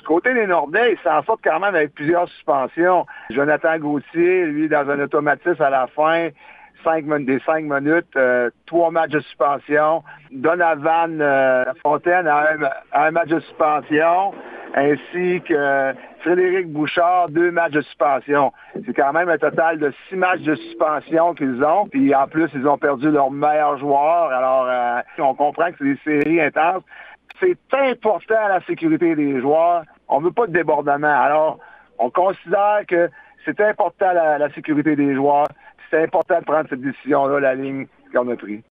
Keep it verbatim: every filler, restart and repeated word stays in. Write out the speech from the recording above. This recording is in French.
Du côté des Nordais, ils s'en sortent quand même avec plusieurs suspensions. Jonathan Gauthier, lui, dans un automatisme à la fin, cinq, des cinq minutes, euh, trois matchs de suspension. Donovan euh, Fontaine a un, a un match de suspension, ainsi que Frédéric Bouchard, deux matchs de suspension. C'est quand même un total de six matchs de suspension qu'ils ont. Puis en plus, ils ont perdu leur meilleur joueur. Alors, euh, on comprend que c'est des séries intenses. C'est important à la sécurité des joueurs. On ne veut pas de débordement. Alors, on considère que c'est important à la, la sécurité des joueurs. C'est important de prendre cette décision-là, la ligne qu'on a prise.